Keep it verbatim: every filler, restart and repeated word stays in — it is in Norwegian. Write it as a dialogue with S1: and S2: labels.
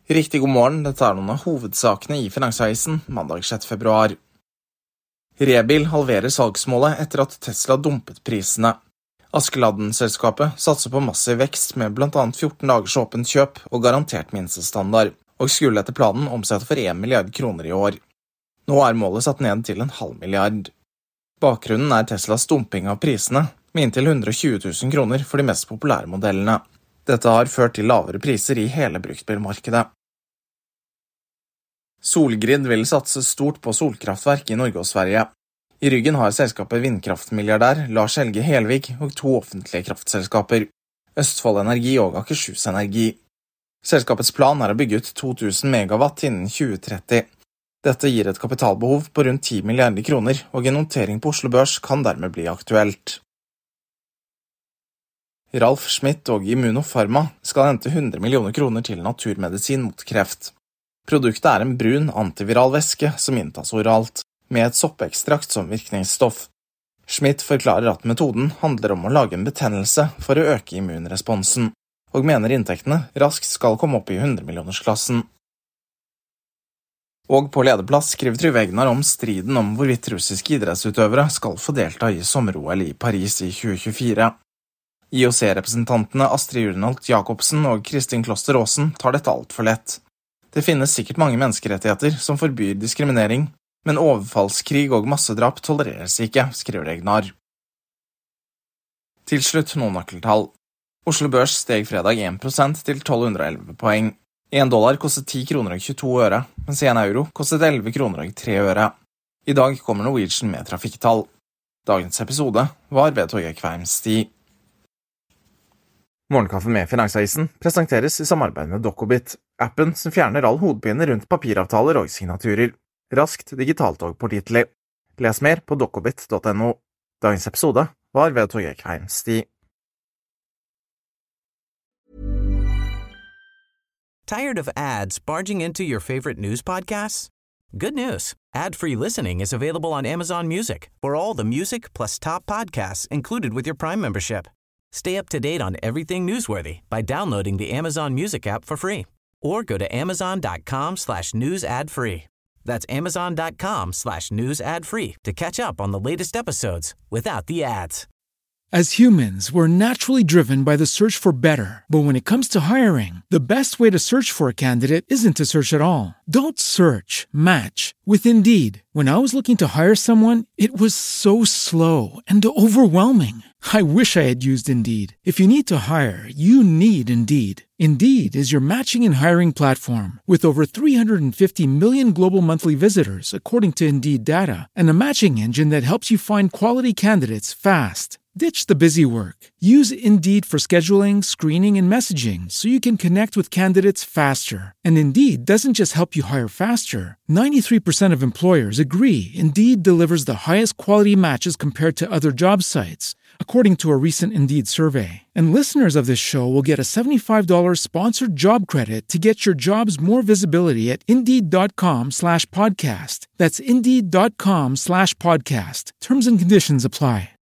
S1: Riktig god morgen, dette er noen av hovedsakene i Finansavisen, mandag sjette februar. Rebil halverer salgsmålet etter at Tesla dumpet prisene. Askeladden-selskapet satser på massiv vekst med blant annet fjorten dagers åpent kjøp og garantert minstestandard, og skulle etter planen omsette for en milliard kroner i år. Nå er målet satt ned til en halv milliard. Bakgrunnen er Teslas dumping av prisene, med inntil hundre og tjue tusen kroner for de mest populære modellene. Dette har ført til lavere priser i hele bruktbilmarkedet. Solgrid vil satse stort på solkraftverk i Norge og Sverige. I ryggen har selskapet vindkraftmilliardær Lars Helge Helvig og to offentlige kraftselskaper, Østfold Energi og Akershus Energi. Selskapets plan er å bygge ut to tusen megawatt innen tjue tretti. Dette gir et kapitalbehov på rundt ti milliarder kroner, og en notering på Oslo Børs kan dermed bli aktuelt. Ralf Schmidt og Immunopharma skal hente hundre millioner kroner til naturmedisin mot kreft. Produktet er en brun antiviral væske som inntas oralt, med et soppekstrakt som virkningsstoff. Schmidt forklarer at metoden handler om å lage en betennelse for å øke immunresponsen, og mener inntektene raskt skal komme opp i hundremillionersklassen. Og på lederplass skriver Trygve Egnar om striden om hvorvidt russiske idrettsutøvere skal få delta i sommer-O L i Paris i tjue tjuefire. I O C-representantene Astrid Urnholt Jacobsen og Kristin Kloster Aasen tar dette alt for lett. Det finnes sikkert mange menneskerettigheter som forbyr diskriminering, men overfallskrig og massedrap tolereres ikke, skriver Egnar. Til slutt noen nøkkeltall. Oslo Børs steg fredag en prosent til tolv hundre og elleve poeng. En dollar kostet ti kroner og tjueto øre, mens en euro kostet elleve kroner og tre øre. I dag kommer Norwegian med trafikktall. Dagens episode var ved Torgeir Kveimstig. Morgenkaffe med Finansavisen presenteres i samarbeid med Dokobit, appen som fjerner all hodepine rundt papiravtaler og signaturer. Raskt, digitalt og pålitelig. Les mer på dokobit punktum no. Dagens episode var ved Torgeir Kveimstig.
S2: Tired of ads barging into your favorite news podcasts? Good news. Ad-free listening is available on Amazon Music for all the music plus top podcasts included with your Prime membership. Stay up to date on everything newsworthy by downloading the Amazon Music app for free or go to amazon.com slash news ad free. That's amazon.com slash news ad free to catch up on the latest episodes without the ads.
S3: As humans, we're naturally driven by the search for better. But when it comes to hiring, the best way to search for a candidate isn't to search at all. Don't search, match with Indeed. When I was looking to hire someone, it was so slow and overwhelming. I wish I had used Indeed. If you need to hire, you need Indeed. Indeed is your matching and hiring platform with over three hundred fifty million global monthly visitors, according to Indeed data, and a matching engine that helps you find quality candidates fast. Ditch the busy work. Use Indeed for scheduling, screening, and messaging so you can connect with candidates faster. And Indeed doesn't just help you hire faster. ninety-three percent of employers agree Indeed delivers the highest quality matches compared to other job sites, according to a recent Indeed survey. And listeners of this show will get a seventy-five dollars sponsored job credit to get your jobs more visibility at Indeed.com slash podcast. That's Indeed.com slash podcast. Terms and conditions apply.